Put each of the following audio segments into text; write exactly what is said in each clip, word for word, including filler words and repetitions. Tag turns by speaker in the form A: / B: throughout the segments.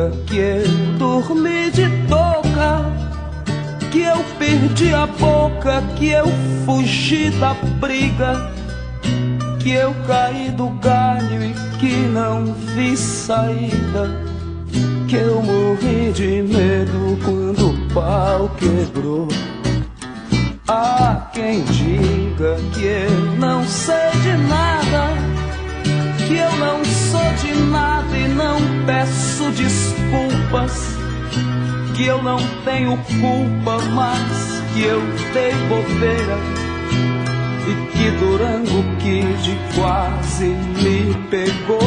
A: diga que eu dormi de touca, que eu perdi a boca, que eu fugi da briga, que eu caí do galho e que não vi saída, que eu morri de medo quando o pau quebrou. Há quem diga que eu não sei de nada, que eu não sou de nada e não peço desculpas, que eu não tenho culpa, mas que eu dei bobeira e que Durango Kid quase me pegou.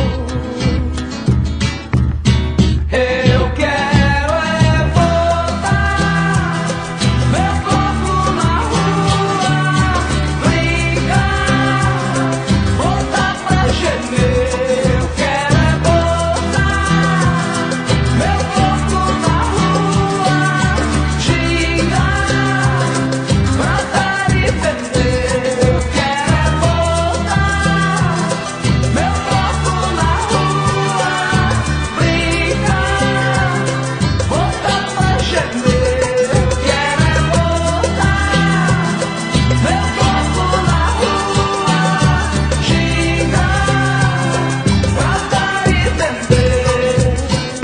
A: Eu quero é voltar, meu corpo na rua, brincar, voltar pra gemer. Eu quero é voltar, meu corpo na rua, gingar, plantar e vender. Eu quero é voltar, meu corpo na rua, brincar, voltar pra gemer. Eu quero é voltar, meu corpo na rua, gingar, plantar e vender.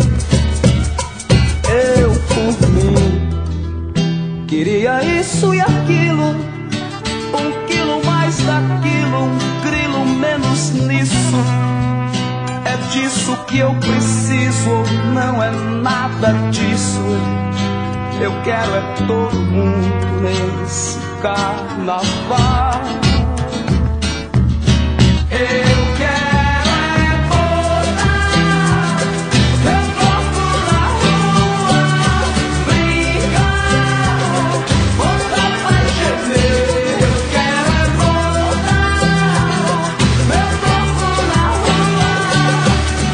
A: Eu por mim queria isso e aquilo, um quilo mais daquilo, um grilo menos nisso. É disso que eu preciso, ou não é nada disso. Eu quero é todo mundo nesse carnaval. Eu quero é voltar, meu corpo na rua, brincar, voltar pra gemer. Eu quero é voltar, meu corpo na rua,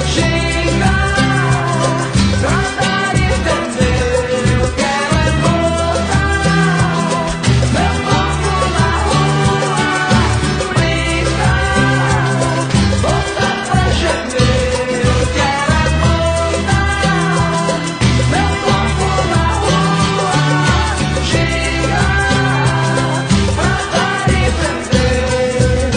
A: gingar, plantar e vender. Eu quero é voltar, meu corpo na rua, brincar, voltar pra gemer. Eu quero é voltar, meu corpo na rua, gingar, plantar e vender.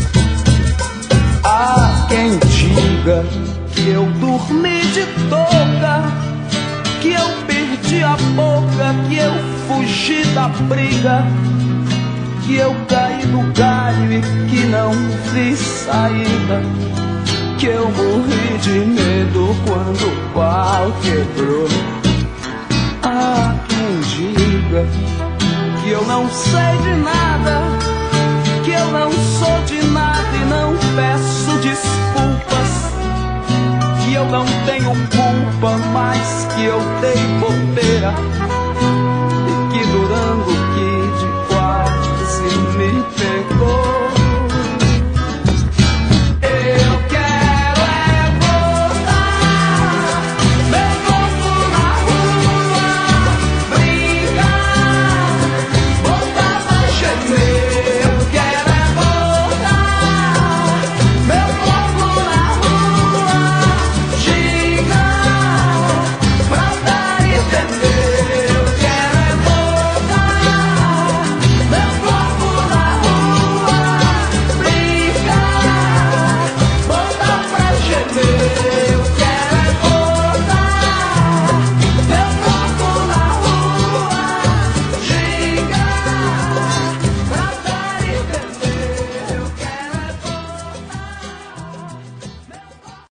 A: Há quem diga que eu dormi de touca, que eu perdi a boca, que eu fugi da briga, que eu caí do galho e que não vi saída, que eu morri de medo quando o pau quebrou. Há quem diga que eu não sei de nada, que eu não sou de nada e não peço desculpas, que eu não tenho culpa, mas que eu dei bobeira